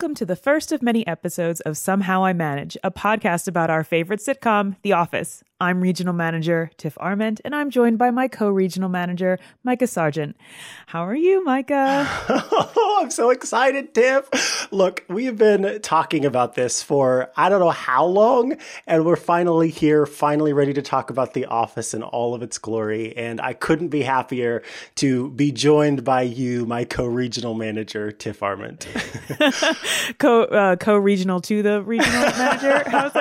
Welcome to the first of many episodes of Somehow I Manage, a podcast about our favorite sitcom, The Office. I'm Regional Manager Tiff Arment, and I'm joined by my co-regional manager, Micah Sargent. How are you, Micah? Oh, I'm so excited, Tiff. Look, we have been talking about this for I don't know how long, and we're finally here, finally ready to talk about The Office in all of its glory. And I couldn't be happier to be joined by you, my co-regional manager, Tiff Arment. Co-regional to the regional manager? How's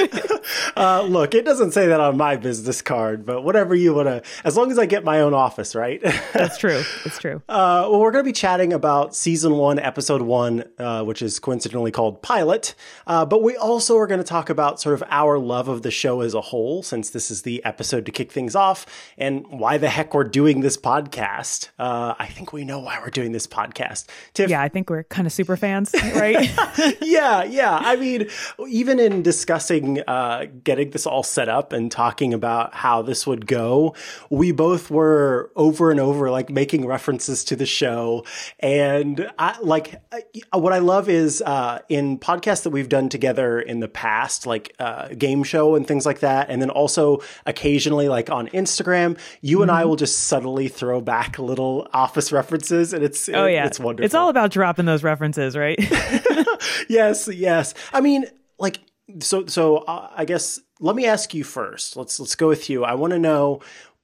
that? Look, it doesn't say that on my business card, but whatever you want to, as long as I get my own office, right? That's true. It's true. Well, we're going to be chatting about season 1, episode 1, which is coincidentally called Pilot. But we also are going to talk about sort of our love of the show as a whole, since this is the episode to kick things off, and why the heck we're doing this podcast. I think we know why we're doing this podcast. Tiff? Yeah, I think we're kind of super fans, right? Yeah. I mean, even in discussing getting this all set up and talking about how this would go, we both were over and over like making references to the show. And what I love is in podcasts that we've done together in the past, like game show and things like that, and then also occasionally like on Instagram, you and I will just subtly throw back little Office references, and it's wonderful. It's all about dropping those references, right? Yes. I mean, like, so I guess let me ask you first. Let's go with you. I want to know,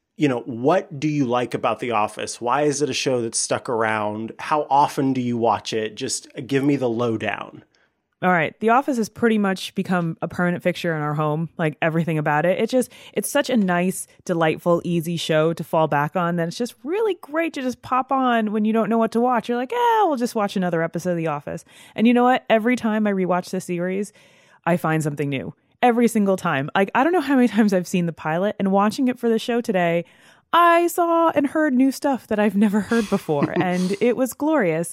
what do you like about The Office? Why is it a show that's stuck around? How often do you watch it? Just give me the lowdown. All right. The Office has pretty much become a permanent fixture in our home, like everything about it. It's such a nice, delightful, easy show to fall back on that it's just really great to just pop on when you don't know what to watch. You're like, we'll just watch another episode of The Office. And you know what? Every time I rewatch the series, I find something new. Every single time. Like, I don't know how many times I've seen the pilot, and watching it for the show today, I saw and heard new stuff that I've never heard before, and it was glorious.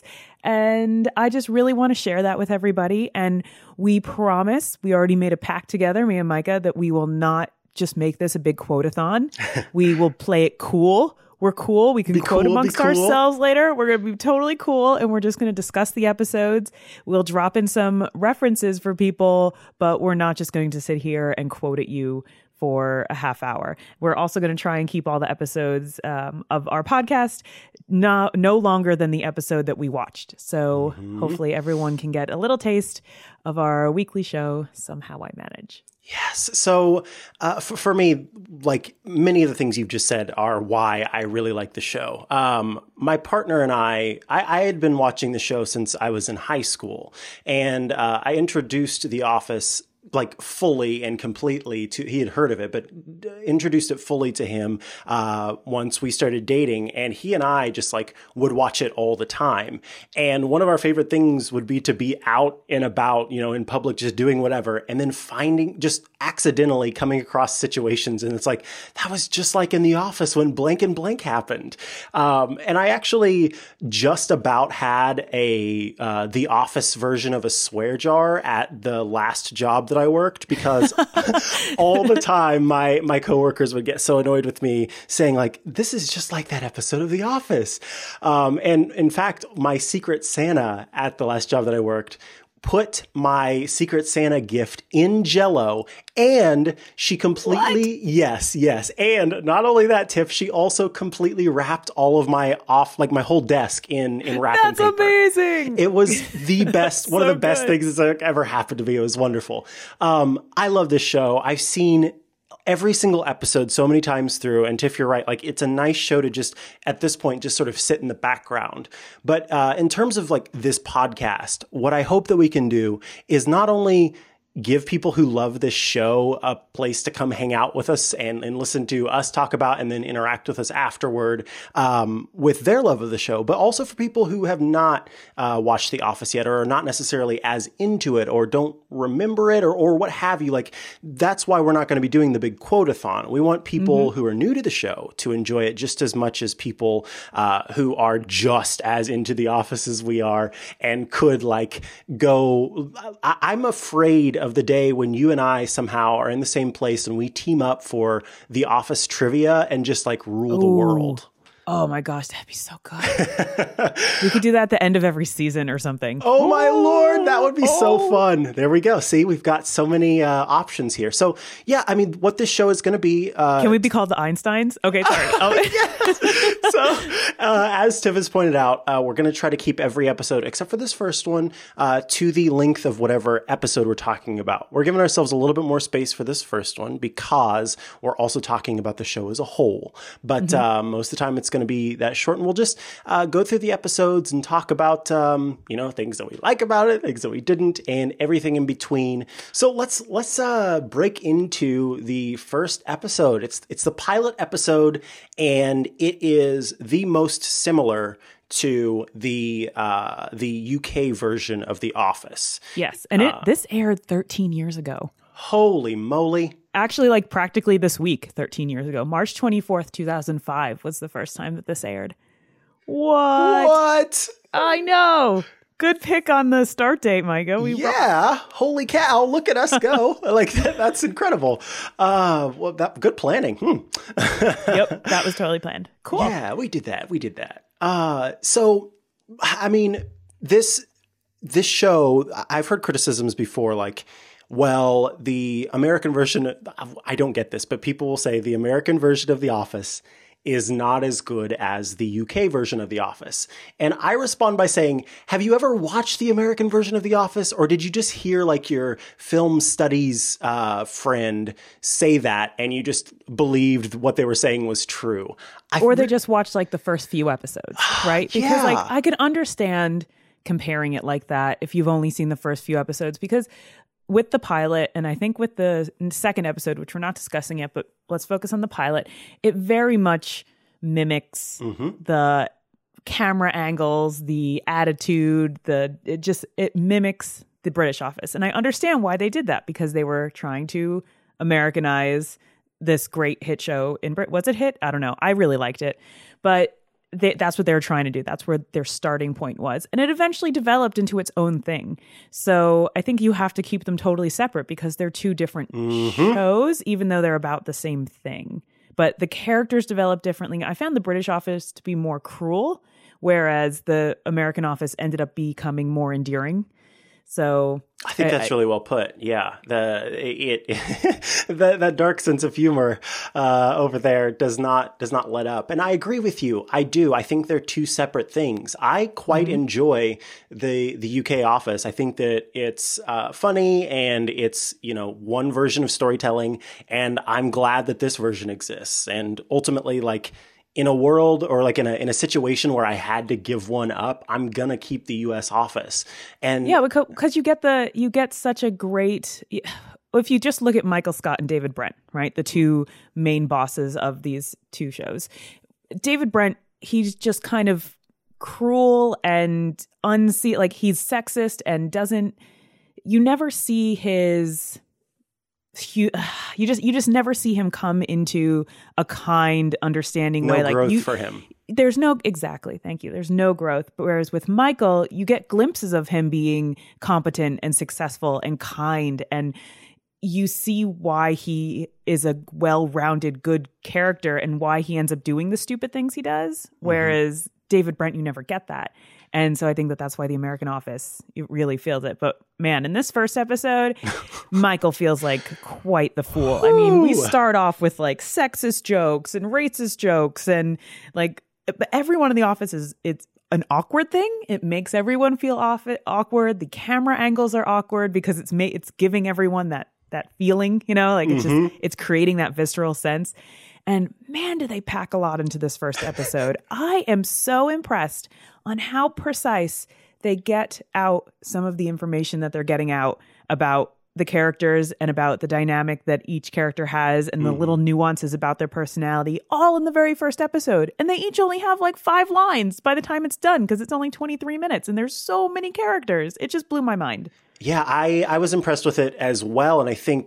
And I just really want to share that with everybody. And we promise, we already made a pact together, me and Micah, that we will not just make this a big quote-a-thon. We will play it cool. We're cool. We can quote amongst ourselves later. We're going to be totally cool, and we're just going to discuss the episodes. We'll drop in some references for people, but we're not just going to sit here and quote at you for a half hour. We're also going to try and keep all the episodes of our podcast no longer than the episode that we watched. So hopefully everyone can get a little taste of our weekly show, Somehow I Manage. Yes. So for me, like many of the things you've just said are why I really like the show. My partner and I had been watching the show since I was in high school, and I introduced The Office like fully and completely to, he had heard of it, but introduced it fully to him once we started dating. And he and I just like would watch it all the time. And one of our favorite things would be to be out and about, in public, just doing whatever. And then just accidentally coming across situations. And it's like, that was just like in The Office when blank and blank happened. And I actually just about had The Office version of a swear jar at the last job that I worked, because all the time my coworkers would get so annoyed with me saying like, this is just like that episode of The Office. And in fact, my Secret Santa at the last job that I worked put my Secret Santa gift in Jell-O, and she completely, yes. And not only that, Tiff, she also completely wrapped all of my whole desk in wrapping That's paper. Amazing. It was the best, one of the best things that's ever happened to me. It was wonderful. I love this show. I've seen every single episode so many times through. And Tiff, you're right. Like, it's a nice show to just, at this point, just sort of sit in the background. But in terms of like this podcast, what I hope that we can do is not only give people who love this show a place to come hang out with us and listen to us talk about and then interact with us afterward with their love of the show, but also for people who have not watched The Office yet or are not necessarily as into it or don't remember it or what have you. Like, that's why we're not going to be doing the big quote-a-thon. We want people who are new to the show to enjoy it just as much as people who are just as into The Office as we are and could like go. I'm afraid of the day when you and I somehow are in the same place and we team up for The Office trivia and just like rule the world. Oh my gosh, that'd be so good. We could do that at the end of every season or something. Oh my Lord, that would be so fun. There we go. See, we've got so many options here. So yeah, I mean, what this show is going to be. Can we be called the Einsteins? Okay, sorry. Yes. So as Tiff has pointed out, we're going to try to keep every episode, except for this first one, to the length of whatever episode we're talking about. We're giving ourselves a little bit more space for this first one because we're also talking about the show as a whole. But most of the time it's going to be that short, and we'll just go through the episodes and talk about things that we like about it, things that we didn't, and everything in between. So let's break into the first episode. It's the pilot episode, and it is the most similar to the UK version of The Office. Yes, and this aired 13 years ago. Holy moly. Actually, like practically this week, 13 years ago. March 24th, 2005 was the first time that this aired. What? I know. Good pick on the start date, Micah. Holy cow. Look at us go. That's incredible. Good planning. Yep, that was totally planned. Cool. Yeah, we did that. So, I mean, this show, I've heard criticisms before, like, well, the American version, I don't get this, but people will say the American version of The Office is not as good as the UK version of The Office. And I respond by saying, have you ever watched the American version of The Office? Or did you just hear like your film studies friend say that and you just believed what they were saying was true? Or they just watched like the first few episodes, right? Because like I can understand comparing it like that if you've only seen the first few episodes, because with the pilot, and I think with the second episode, which we're not discussing yet, but let's focus on the pilot, it very much mimics the camera angles, the attitude, it mimics the British Office. And I understand why they did that, because they were trying to Americanize this great hit show in Britain. Was it hit? I don't know. I really liked it. But that's what they were trying to do. That's where their starting point was. And it eventually developed into its own thing. So I think you have to keep them totally separate because they're two different shows, even though they're about the same thing. But the characters develop differently. I found the British Office to be more cruel, whereas the American Office ended up becoming more endearing. So I think that's really well put. Yeah, that dark sense of humor over there does not let up. And I agree with you. I do. I think they're two separate things. I quite enjoy the UK Office. I think that it's funny and it's one version of storytelling. And I'm glad that this version exists. And ultimately, like, in a world or like in a situation where I had to give one up, I'm gonna keep the U.S. Office. And yeah, because you get such a great. If you just look at Michael Scott and David Brent, right, the two main bosses of these two shows, David Brent, he's just kind of cruel and like he's sexist and doesn't. You never see his. You just never see him come into a kind, understanding way. No growth for him. There's no exactly. Thank you. There's no growth. But whereas with Michael, you get glimpses of him being competent and successful and kind, and you see why he is a well-rounded, good character and why he ends up doing the stupid things he does. Whereas David Brent, you never get that. And so I think that that's why the American Office, it really feels it. But man, in this first episode, Michael feels like quite the fool. I mean, we start off with like sexist jokes and racist jokes, and but everyone in the office it's an awkward thing. It makes everyone feel awkward. The camera angles are awkward because it's giving everyone that feeling, it's creating that visceral sense. And man, do they pack a lot into this first episode. I am so impressed on how precise they get out some of the information that they're getting out about the characters and about the dynamic that each character has and the little nuances about their personality, all in the very first episode. And they each only have like 5 lines by the time it's done because it's only 23 minutes and there's so many characters. It just blew my mind. Yeah, I was impressed with it as well. And I think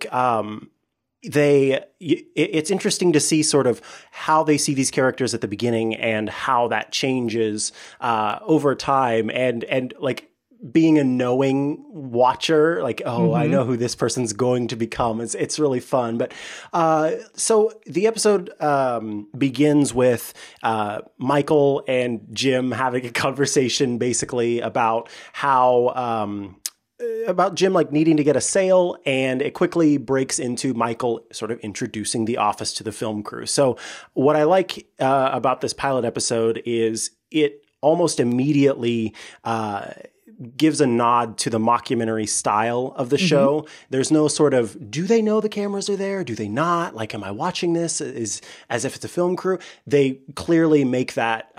it's interesting to see sort of how they see these characters at the beginning and how that changes over time. And like being a knowing watcher, like, oh, I know who this person's going to become. It's really fun. But so the episode begins with Michael and Jim having a conversation basically about how about Jim like needing to get a sale, and it quickly breaks into Michael sort of introducing the office to the film crew. So what I like about this pilot episode is it almost immediately gives a nod to the mockumentary style of the show. There's no sort of, do they know the cameras are there? Do they not? Like, am I watching this as if it's a film crew? They clearly make that,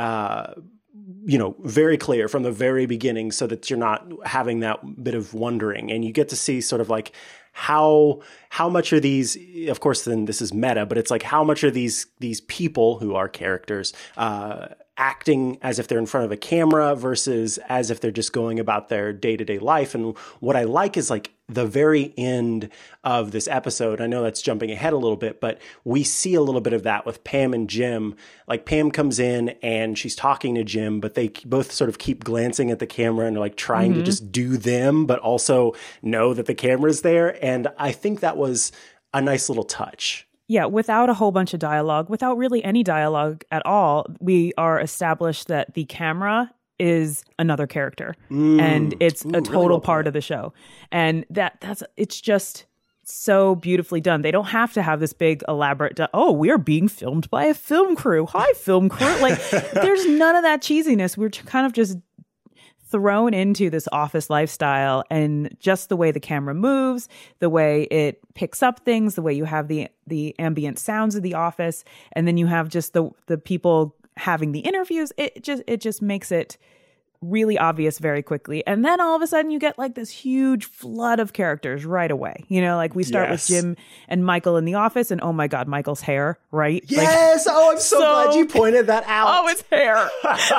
very clear from the very beginning so that you're not having that bit of wondering. And you get to see sort of like how much are these, of course, then this is meta, but it's like, how much are these people who are characters, acting as if they're in front of a camera versus as if they're just going about their day-to-day life. And what I like is like the very end of this episode. I know that's jumping ahead a little bit, but we see a little bit of that with Pam and Jim. Like Pam comes in and she's talking to Jim, but they both sort of keep glancing at the camera and are like trying to just do them, but also know that the camera's there. And I think that was a nice little touch. Yeah, without a whole bunch of dialogue, without really any dialogue at all, we are established that the camera is another character and it's a total really part of the show. And it's just so beautifully done. They don't have to have this big elaborate, we are being filmed by a film crew. Hi, film crew. Like there's none of that cheesiness. We're kind of just thrown into this office lifestyle, and just the way the camera moves, the way it picks up things, the way you have the ambient sounds of the office, and then you have just the people having the interviews. It just makes it really obvious very quickly. And then all of a sudden you get like this huge flood of characters right away. You know, like we start with Jim and Michael in the office, and oh my God, Michael's hair, right? Yes. Like, I'm so glad you pointed that out. Oh, his hair.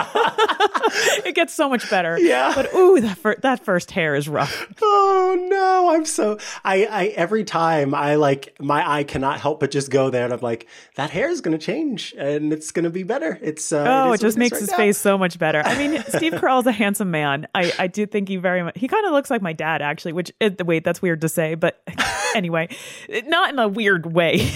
It gets so much better. Yeah. But ooh, that first hair is rough. Oh no, I every time I like, my eye cannot help but just go there, and I'm like, that hair is going to change and it's going to be better. It just makes his face so much better. I mean, Steve Carell's a handsome man. I do think he very much, he kind of looks like my dad actually, which, wait, that's weird to say, but anyway, not in a weird way.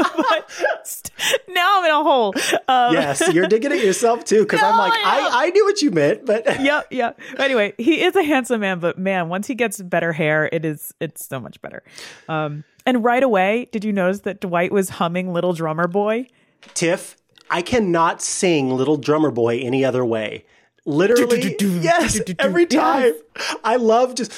But now I'm in a hole. Yes, you're digging it yourself too, because I'm like, I knew what you meant, but yeah. Anyway, he is a handsome man, but man, once he gets better hair, it's so much better. And right away, did you notice that Dwight was humming Little Drummer Boy? Tiff, I cannot sing Little Drummer Boy any other way. Literally, yes, every time. I love just...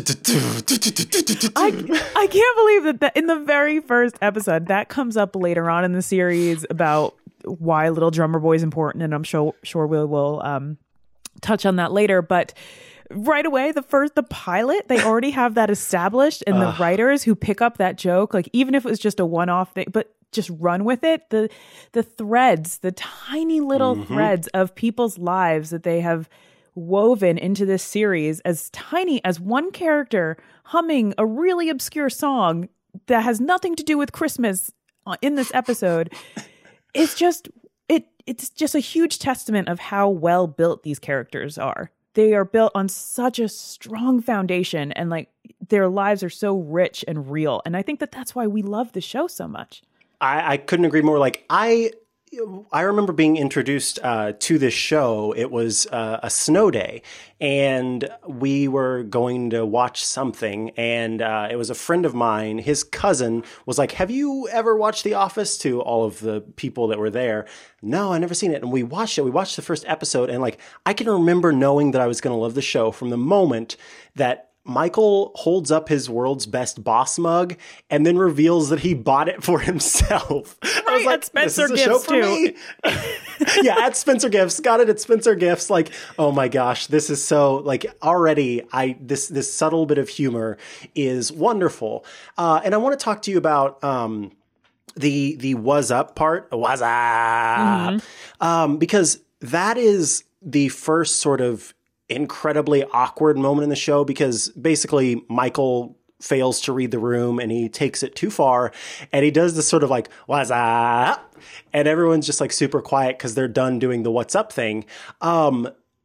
I can't believe that in the very first episode, that comes up later on in the series about why Little Drummer Boy is important, and I'm sure we will touch on that later, but... Right away, the pilot, they already have that established, and the writers who pick up that joke, like even if it was just a one-off thing, but just run with it. The threads, the tiny little threads of people's lives that they have woven into this series, as tiny as one character humming a really obscure song that has nothing to do with Christmas in this episode, it's just a huge testament of how well built these characters are. They are built on such a strong foundation, and like their lives are so rich and real. And I think that's why we love the show so much. I couldn't agree more. Like I remember being introduced to this show. It was a snow day, and we were going to watch something, and it was a friend of mine. His cousin was like, have you ever watched The Office? To all of the people that were there. No, I never seen it. And we watched it. We watched the first episode, and like I can remember knowing that I was going to love the show from the moment that Michael holds up his world's best boss mug and then reveals that he bought it for himself. Right, I was like, at Spencer this is a Gifts show for me. Yeah, at Spencer Gifts. Got it at Spencer Gifts. Like, oh my gosh, this is so like already this subtle bit of humor is wonderful. And I want to talk to you about the was up part. Was up. Because that is the first sort of incredibly awkward moment in the show, because basically Michael fails to read the room and he takes it too far, and he does this sort of like, what's up? And everyone's just like super quiet because they're done doing the what's up thing.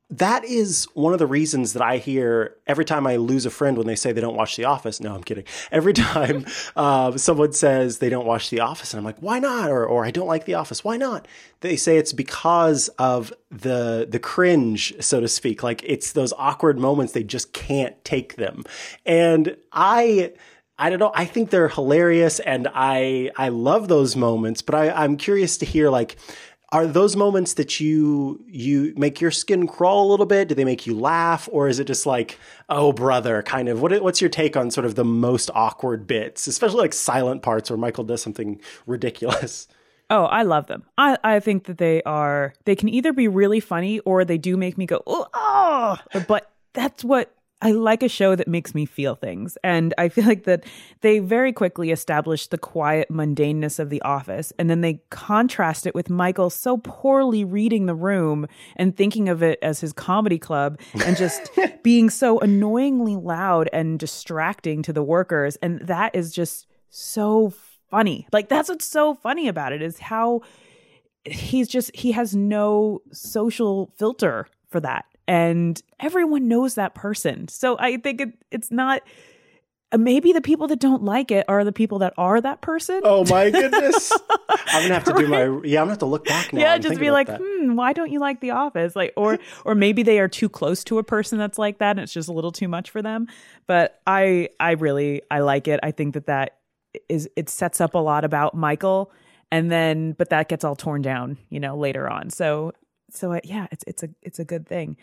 that is one of the reasons that I hear every time I lose a friend when they say they don't watch The Office. No, I'm kidding. Every time someone says they don't watch The Office, and I'm like, why not? Or I don't like The Office. Why not? They say it's because of the cringe, so to speak. Like, it's those awkward moments. They just can't take them. And I don't know. I think they're hilarious, and I love those moments. But I'm curious to hear, like, are those moments that you make your skin crawl a little bit? Do they make you laugh? Or is it just like, oh, brother, kind of? What's your take on sort of the most awkward bits, especially like silent parts where Michael does something ridiculous? Oh, I love them. I think that they can either be really funny or they do make me go, oh, but that's what I like, a show that makes me feel things. And I feel like that they very quickly established the quiet mundaneness of The Office. And then they contrast it with Michael so poorly reading the room and thinking of it as his comedy club and just being so annoyingly loud and distracting to the workers. And that is just so funny. Like, that's what's so funny about it, is how he has no social filter for that. And everyone knows that person. So I think it's not, maybe the people that don't like it are the people that are that person. Oh my goodness. I'm going to have to do I'm going to have to look back now. Yeah, just be like, why don't you like The Office? Like, or maybe they are too close to a person that's like that and it's just a little too much for them. But I like it. I think that it sets up a lot about Michael, but that gets all torn down, later on. So yeah, it's a good thing.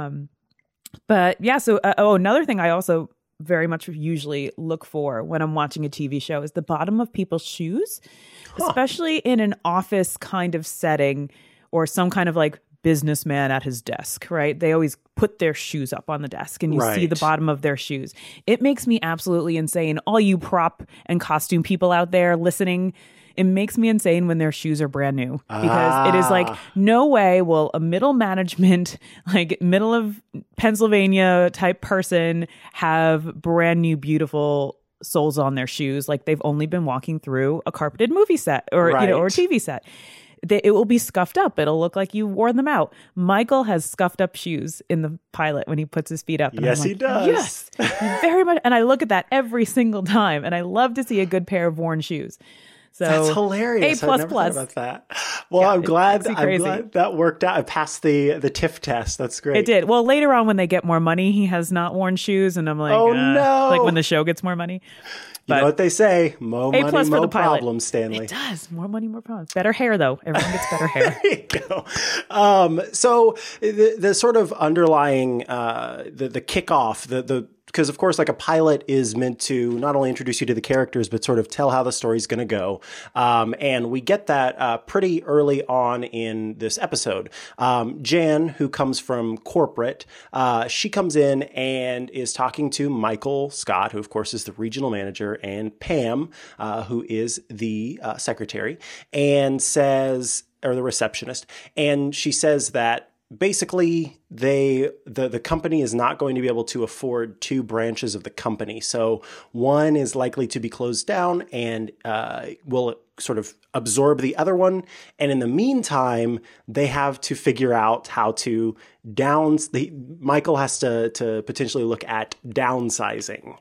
But yeah, so another thing I also very much usually look for when I'm watching a TV show is the bottom of people's shoes, especially in an office kind of setting or some kind of like businessman at his desk, right? They always put their shoes up on the desk and you see the bottom of their shoes. It makes me absolutely insane. All you prop and costume people out there listening, it makes me insane when their shoes are brand new, because it is like, no way will a middle management, like middle of Pennsylvania type person have brand new, beautiful soles on their shoes. Like they've only been walking through a carpeted movie set or or a TV set. It will be scuffed up. It'll look like you wore them out. Michael has scuffed up shoes in the pilot when he puts his feet up. And yes, he does. Yes, very much. And I look at that every single time, and I love to see a good pair of worn shoes. So that's hilarious. A++. I've never thought about that. Well, I'm glad that worked out. I passed the TIFF test. That's great. It did. Well, later on when they get more money, he has not worn shoes, and I'm like, oh no! Like when the show gets more money. But you know what they say: more money, more problems, Stanley. It does. More money, more problems. Better hair, though. Everyone gets better hair. There you go. So the sort of underlying the kickoff, because of course, like a pilot is meant to not only introduce you to the characters, but sort of tell how the story's going to go. And we get that pretty early on in this episode. Jan, who comes from corporate, she comes in and is talking to Michael Scott, who of course is the regional manager, and Pam, who is the secretary, and or the receptionist. And she says that basically the company is not going to be able to afford two branches of the company. So one is likely to be closed down and will sort of absorb the other one. And in the meantime, they have to figure out how to Michael has to potentially look at downsizing.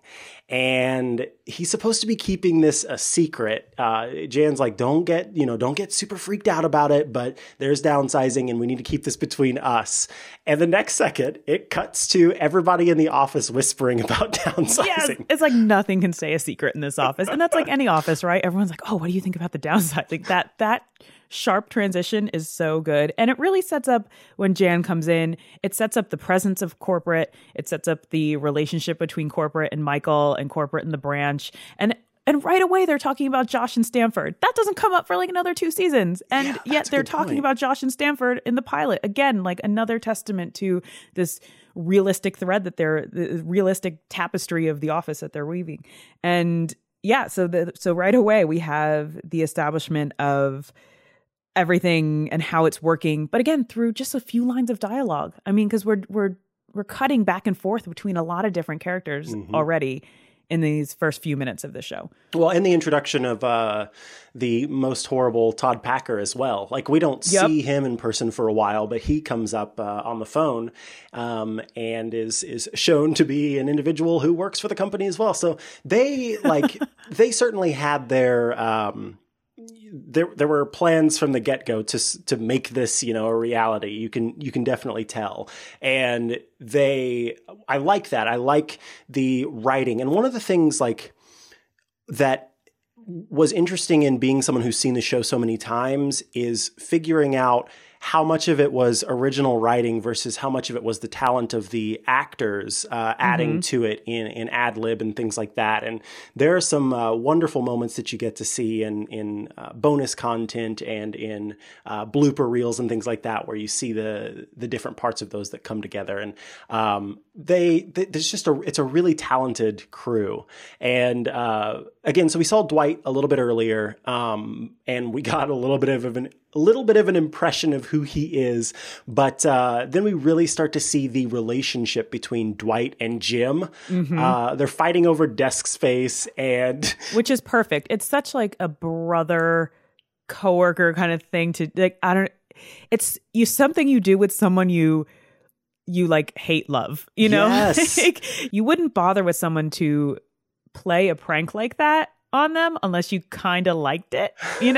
And he's supposed to be keeping this a secret. Jan's like, don't get super freaked out about it, but there's downsizing and we need to keep this between us. And the next second, it cuts to everybody in the office whispering about downsizing. Yes, it's like nothing can stay a secret in this office. And that's like any office, right? Everyone's like, oh, what do you think about the downsizing? That sharp transition is so good. And it really sets up, when Jan comes in, it sets up the presence of corporate. It sets up the relationship between corporate and Michael and corporate and the branch. And right away, they're talking about Josh and Stanford. That doesn't come up for like another 2 seasons. And yet they're talking about Josh and Stanford in the pilot. Again, like another testament to this realistic thread the realistic tapestry of the office that they're weaving. And yeah, so right away we have the establishment of everything and how it's working. But again, through just a few lines of dialogue. I mean, because we're cutting back and forth between a lot of different characters already in these first few minutes of the show. Well, and the introduction of the most horrible Todd Packer as well. Like, we don't see him in person for a while, but he comes up on the phone and is shown to be an individual who works for the company as well. So they they certainly had their there were plans from the get-go to make this, a reality. You can definitely tell. And I like that. I like the writing. And one of the things that was interesting in being someone who's seen the show so many times is figuring out how much of it was original writing versus how much of it was the talent of the actors adding to it in ad lib and things like that. And there are some wonderful moments that you get to see in bonus content and in blooper reels and things like that, where you see the different parts of those that come together. And it's a really talented crew. And again, so we saw Dwight a little bit earlier, and we got a little bit of an impression of who he is. But then we really start to see the relationship between Dwight and Jim. They're fighting over desk space, and which is perfect. It's such like a brother coworker kind of thing to it's something you do with someone you like hate love, Yes. You wouldn't bother with someone to play a prank like that on them unless you kind of liked it,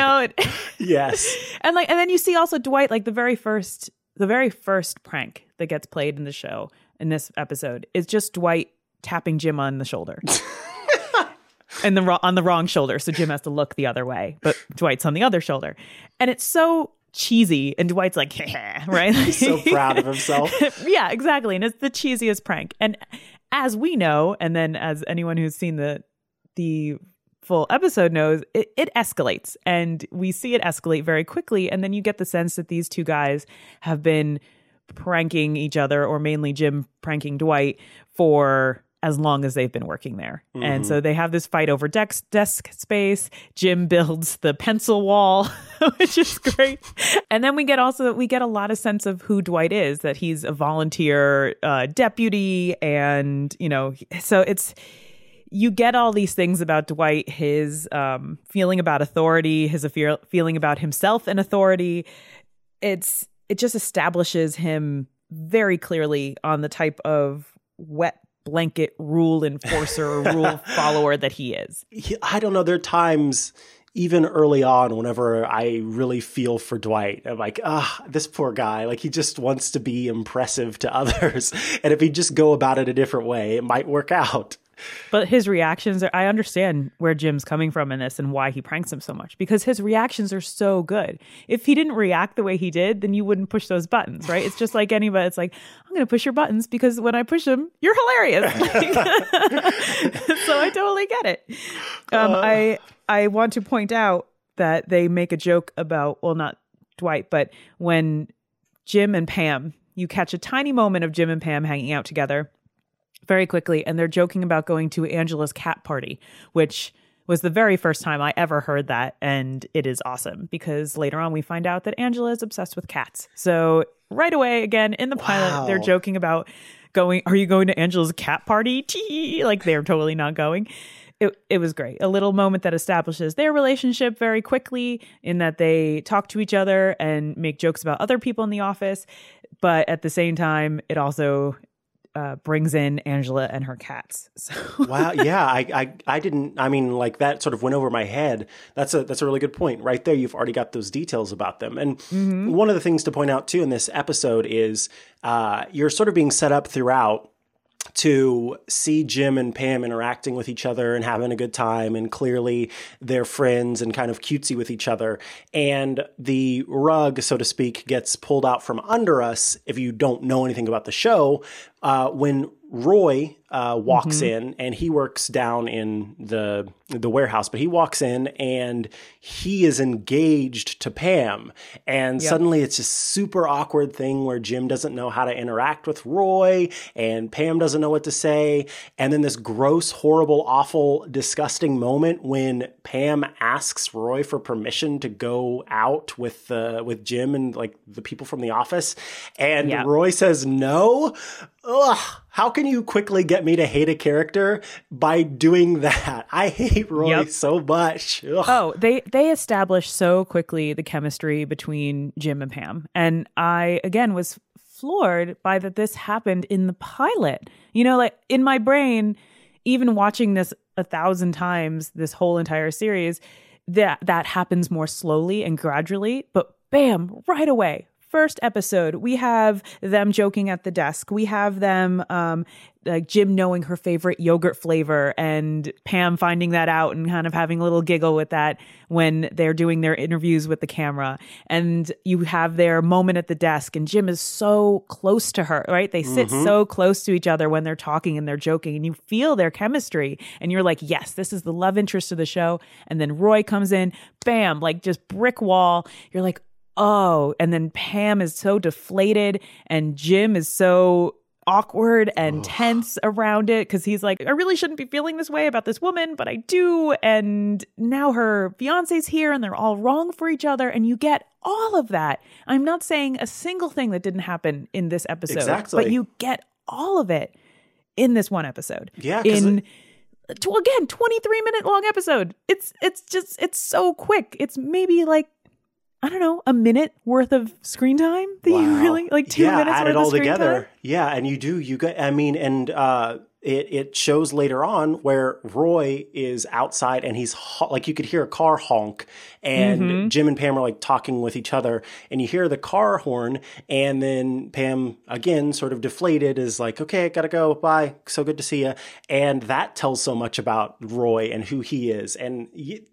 Yes. And then you see also Dwight, like the very first prank that gets played in the show in this episode is just Dwight tapping Jim on the shoulder. And on the wrong shoulder, so Jim has to look the other way, but Dwight's on the other shoulder. And it's so cheesy, and Dwight's like, right? He's so proud of himself. Yeah, exactly. And it's the cheesiest prank. And as we know, and then as anyone who's seen the full episode knows, it escalates, and we see it escalate very quickly. And then you get the sense that these two guys have been pranking each other, or mainly Jim pranking Dwight, for as long as they've been working there. And so they have this fight over desk space. Jim builds the pencil wall, which is great. And then we get a lot of sense of who Dwight is, that he's a volunteer deputy. And, so you get all these things about Dwight, his feeling about authority, his feeling about himself and authority. It just establishes him very clearly on the type of wet blanket rule enforcer or rule follower that he is. I don't know. There are times, even early on, whenever I really feel for Dwight, I'm like, this poor guy, like he just wants to be impressive to others. And if he just go about it a different way, it might work out. But his reactions I understand where Jim's coming from in this and why he pranks him so much, because his reactions are so good. If he didn't react the way he did, then you wouldn't push those buttons, right? It's just like anybody. It's like, I'm going to push your buttons because when I push them, you're hilarious. So I totally get it. I want to point out that they make a joke about, well, not Dwight, but when Jim and Pam, you catch a tiny moment of Jim and Pam hanging out together very quickly, and they're joking about going to Angela's cat party, which was the very first time I ever heard that, and it is awesome because later on we find out that Angela is obsessed with cats. So right away, again, in the pilot, they're joking about are you going to Angela's cat party? Tee! Like they're totally not going. It was great. A little moment that establishes their relationship very quickly, in that they talk to each other and make jokes about other people in the office, but at the same time, it also brings in Angela and her cats. So. Wow. Yeah. I didn't, like that sort of went over my head. That's a really good point right there. You've already got those details about them. And one of the things to point out too in this episode is you're sort of being set up throughout to see Jim and Pam interacting with each other and having a good time, and clearly they're friends and kind of cutesy with each other. And the rug, so to speak, gets pulled out from under us if you don't know anything about the show when Roy walks in, and he works down in the warehouse, but he walks in and he is engaged to Pam. And suddenly it's this super awkward thing where Jim doesn't know how to interact with Roy and Pam doesn't know what to say. And then this gross, horrible, awful, disgusting moment when Pam asks Roy for permission to go out with Jim and like the people from the office. And Roy says no. Ugh, how can can you quickly get me to hate a character by doing that? I hate Roy so much. Ugh. Oh, they established so quickly the chemistry between Jim and Pam. And I, again, was floored by that this happened in the pilot. You know, like in my brain, even watching this 1,000 times, this whole entire series, that happens more slowly and gradually. But bam, right away. First episode, we have them joking at the desk. We have them, like Jim knowing her favorite yogurt flavor and Pam finding that out and kind of having a little giggle with that when they're doing their interviews with the camera. And you have their moment at the desk and Jim is so close to her, right? They sit so close to each other when they're talking and they're joking and you feel their chemistry and you're like, yes, this is the love interest of the show. And then Roy comes in, bam, like just brick wall. You're like, oh, and then Pam is so deflated and Jim is so awkward and tense around it because he's like, I really shouldn't be feeling this way about this woman, but I do. And now her fiance's here and they're all wrong for each other. And you get all of that. I'm not saying a single thing that didn't happen in this episode, but you get all of it in this one episode. Yeah. Again, 23-minute long episode. It's so quick. It's maybe like, I don't know, a minute worth of screen time that you really like 2 minutes add worth it all of screen together. time? Yeah, and you get, I mean, and it shows later on where Roy is outside and he's like, you could hear a car honk and Jim and Pam are like talking with each other and you hear the car horn and then Pam again sort of deflated is like, okay, I gotta go, bye, so good to see you. And that tells so much about Roy and who he is. And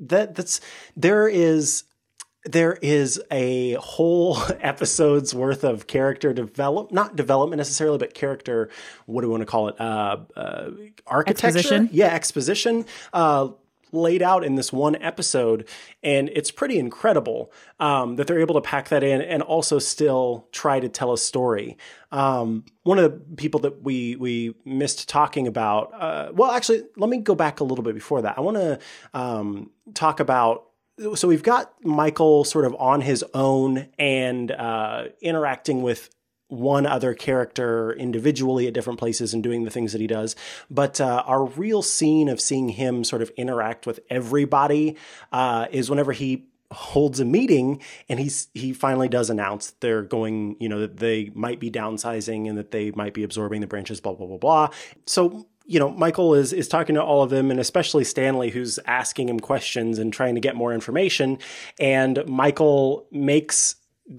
there is a whole episode's worth of character not development necessarily, but character, what do we want to call it? Architecture? Exposition? Yeah, exposition laid out in this one episode. And it's pretty incredible that they're able to pack that in and also still try to tell a story. One of the people that we missed talking about, well, actually, let me go back a little bit before that. I want to talk about, so we've got Michael sort of on his own and interacting with one other character individually at different places and doing the things that he does. But our real scene of seeing him sort of interact with everybody is whenever he holds a meeting and he finally does announce they're going, that they might be downsizing and that they might be absorbing the branches, blah, blah, blah, blah. So Michael is talking to all of them, and especially Stanley, who's asking him questions and trying to get more information. And Michael makes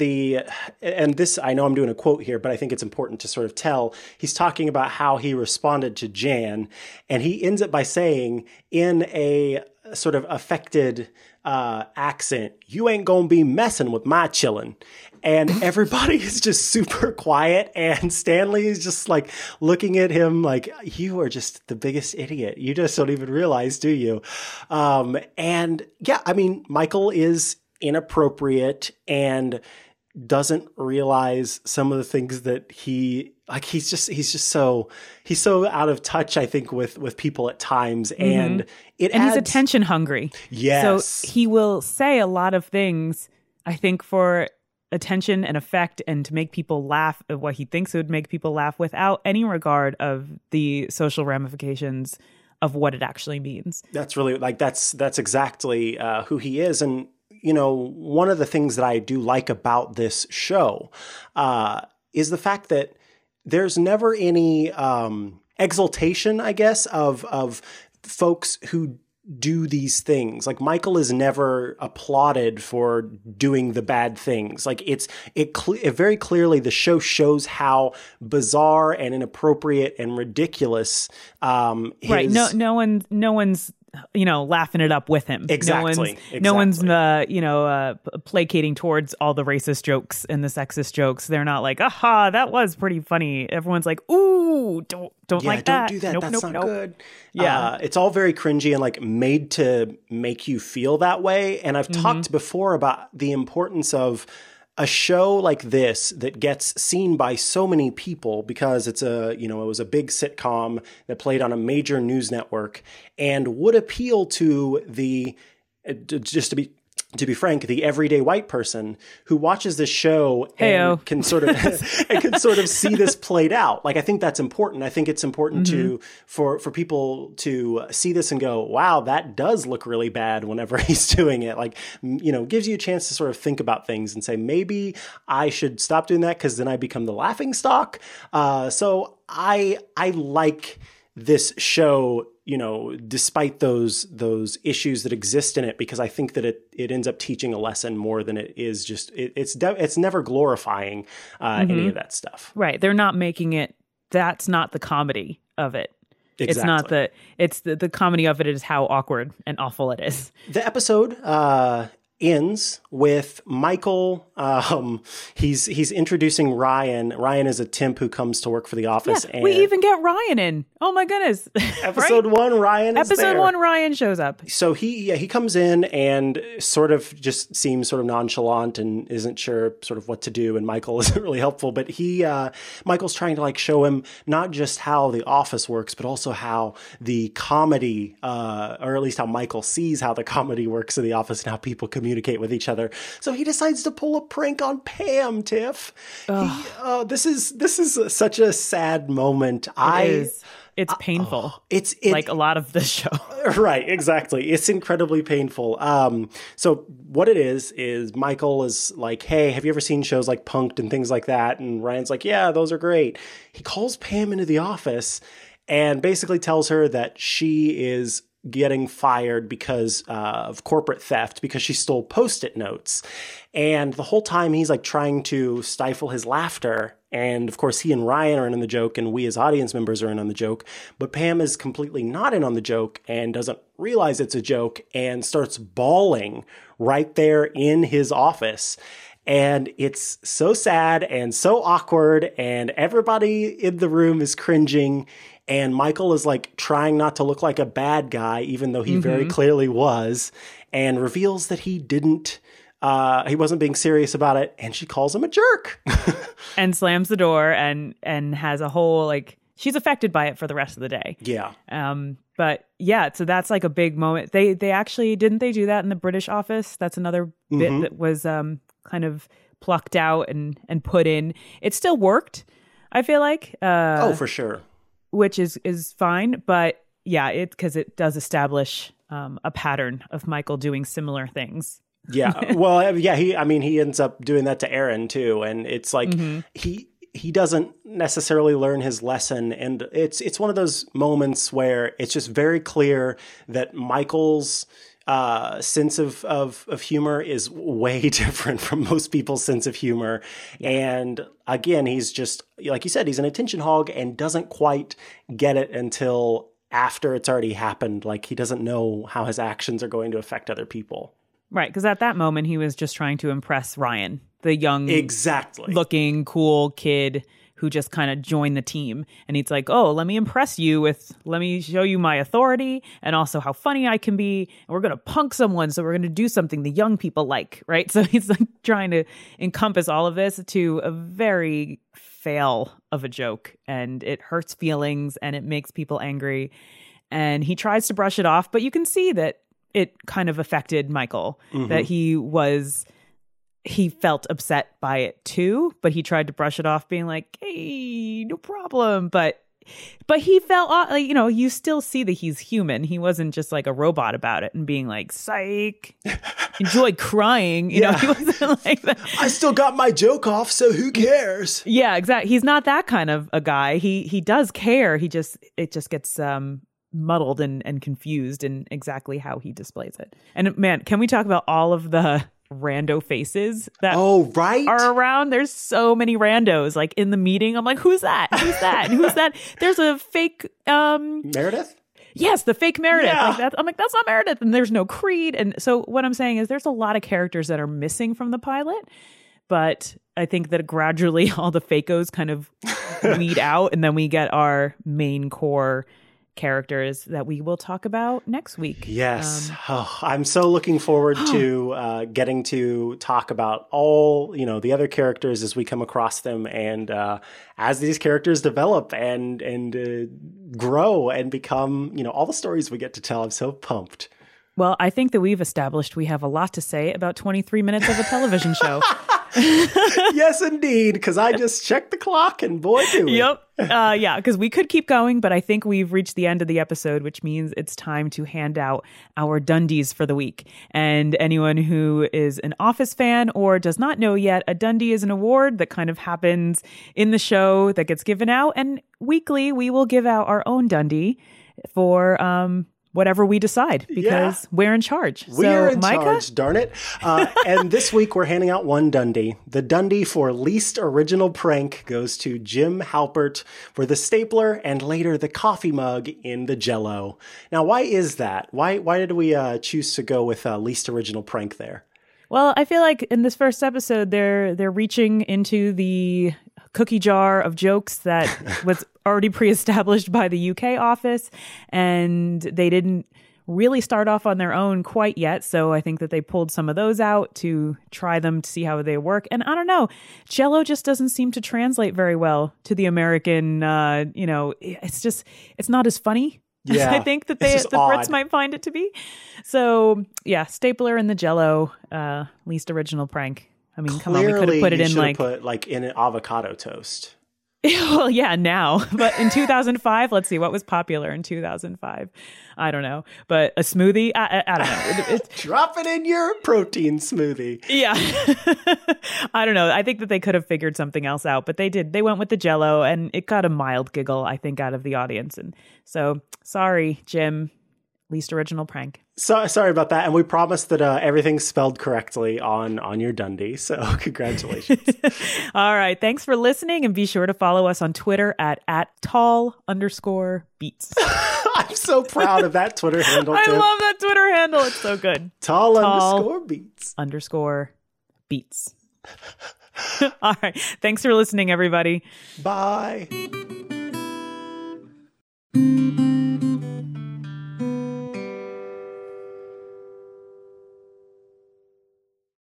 and this, I know I'm doing a quote here, but I think it's important to sort of tell. He's talking about how he responded to Jan, and he ends it by saying in a sort of affected accent, "You ain't gonna be messing with my chillin'." And everybody is just super quiet. And Stanley is just like looking at him like, you are just the biggest idiot. You just don't even realize, do you? And yeah, I mean, Michael is inappropriate and doesn't realize some of the things that he's so out of touch, I think, with people at times. And he's attention hungry. Yes. So he will say a lot of things, I think, for attention and effect and to make people laugh at what he thinks would make people laugh without any regard of the social ramifications of what it actually means. That's really that's exactly who he is. And, one of the things that I do like about this show is the fact that there's never any exaltation, I guess, of folks who do these things. Like Michael is never applauded for doing the bad things. Like it very clearly, the show shows how bizarre and inappropriate and ridiculous. Right. No one's laughing it up with him. Exactly. No one's placating towards all the racist jokes and the sexist jokes. They're not like, aha, that was pretty funny. Everyone's like, ooh, don't like that. Don't do that. That's not good. Yeah. It's all very cringy and like made to make you feel that way. And I've talked before about the importance of a show like this that gets seen by so many people because it was a big sitcom that played on a major news network and would appeal to just to be to be frank, the everyday white person who watches this show Heyo. and can sort of and can sort of see this played out. Like, I think that's important. I think it's important to for people to see this and go, wow, that does look really bad whenever he's doing it. Like, gives you a chance to sort of think about things and say, maybe I should stop doing that because then I become the laughing stock. So I like this show, despite those issues that exist in it, because I think that it ends up teaching a lesson more than it is just, it's never glorifying any of that stuff. Right. They're not making it, that's not the comedy of it. Exactly. It's the comedy of it is how awkward and awful it is. The episode ends with Michael. He's introducing Ryan. Ryan is a temp who comes to work for the office. Yeah, we even get Ryan in. Oh my goodness! Episode one, Ryan. Episode one, Ryan shows up. So he comes in and sort of just seems sort of nonchalant and isn't sure sort of what to do. And Michael isn't really helpful. But Michael's trying to show him not just how the office works, but also how the comedy, or at least how Michael sees how the comedy works in the office and how people communicate with each other. So he decides to pull a prank on Pam, Tiff. This is such a sad moment. It's painful. It's like a lot of the show. Right, exactly. It's incredibly painful. So what it is Michael is like, hey, have you ever seen shows like Punk'd and things like that? And Ryan's like, yeah, those are great. He calls Pam into the office and basically tells her that she is getting fired because of corporate theft, because she stole Post-it notes. And the whole time he's trying to stifle his laughter. And of course, he and Ryan are in on the joke, and we as audience members are in on the joke. But Pam is completely not in on the joke and doesn't realize it's a joke and starts bawling right there in his office. And it's so sad and so awkward, and everybody in the room is cringing. And Michael is trying not to look like a bad guy, even though he very clearly was, and reveals that he wasn't being serious about it. And she calls him a jerk and slams the door and has a whole, she's affected by it for the rest of the day. Yeah. But yeah, so that's a big moment. They actually, didn't they do that in the British office? That's another bit that was kind of plucked out and put in. It still worked, I feel like. For sure. Which is fine, but yeah, because it does establish a pattern of Michael doing similar things. Yeah, well, yeah, he ends up doing that to Aaron too, and it's he doesn't necessarily learn his lesson, and it's one of those moments where it's just very clear that Michael's sense of humor is way different from most people's sense of humor. And again, he's just, like you said, he's an attention hog and doesn't quite get it until after it's already happened. He doesn't know how his actions are going to affect other people. Right, because at that moment, he was just trying to impress Ryan, the young, looking, cool kid who just kind of joined the team. And he's like, oh, let me impress you let me show you my authority and also how funny I can be. And we're going to punk someone. So we're going to do something the young people like, right? So he's trying to encompass all of this to a very fail of a joke. And it hurts feelings and it makes people angry. And he tries to brush it off, but you can see that it kind of affected Michael, that he felt upset by it too, but he tried to brush it off being like, hey, no problem. But he felt you still see that he's human. He wasn't just like a robot about it and being like, psych, enjoy crying. He wasn't like that. I still got my joke off, so who cares? Yeah, exactly. He's not that kind of a guy. He does care. It just gets muddled and confused in exactly how he displays it. And man, can we talk about all of the rando faces that are around? There's so many randos in the meeting. I'm like, who's that? Who's that? And who's that? There's a fake Meredith? Yes, the fake Meredith. Yeah. I'm like, that's not Meredith. And there's no Creed. And so what I'm saying is there's a lot of characters that are missing from the pilot. But I think that gradually all the fakos kind of weed out. And then we get our main core characters that we will talk about next week. Yes. I'm so looking forward to getting to talk about all, the other characters as we come across them, and as these characters develop and grow and become, all the stories we get to tell. I'm so pumped. Well, I think that we've established we have a lot to say about 23 minutes of a television show. Yes, indeed, because I just checked the clock and boy, do we. Yep. Yeah, because we could keep going, but I think we've reached the end of the episode, which means it's time to hand out our Dundies for the week. And anyone who is an Office fan or does not know yet, a Dundie is an award that kind of happens in the show that gets given out. And weekly, we will give out our own Dundie for whatever we decide, because we're in charge. We're in charge, darn it. And this week we're handing out one Dundie. The Dundie for least original prank goes to Jim Halpert for the stapler and later the coffee mug in the Jell-O. Now, why is that? Why did we choose to go with least original prank there? Well, I feel like in this first episode, they're reaching into the cookie jar of jokes that was already pre-established by the UK office, and they didn't really start off on their own quite yet. So I think that they pulled some of those out to try them to see how they work. And I don't know, Jell-O just doesn't seem to translate very well to the American. It's not as funny. Yeah, I think that the Brits might find it to be. So yeah, stapler in the Jell-O, least original prank. I mean, come on, we could have put it in in an avocado toast. Well, yeah, now. But in 2005, let's see, what was popular in 2005? I don't know. But a smoothie? I don't know. Drop it in your protein smoothie. Yeah. I don't know. I think that they could have figured something else out, but they did. They went with the Jell-O, and it got a mild giggle, I think, out of the audience. And so, sorry, Jim. Least original prank. So sorry about that, and we promised that everything's spelled correctly on your Dundie. So congratulations! All right, thanks for listening, and be sure to follow us on Twitter at @tall_beats. I'm so proud of that Twitter handle. I love that Twitter handle; it's so good. Tall_beats. _beats. All right, thanks for listening, everybody. Bye.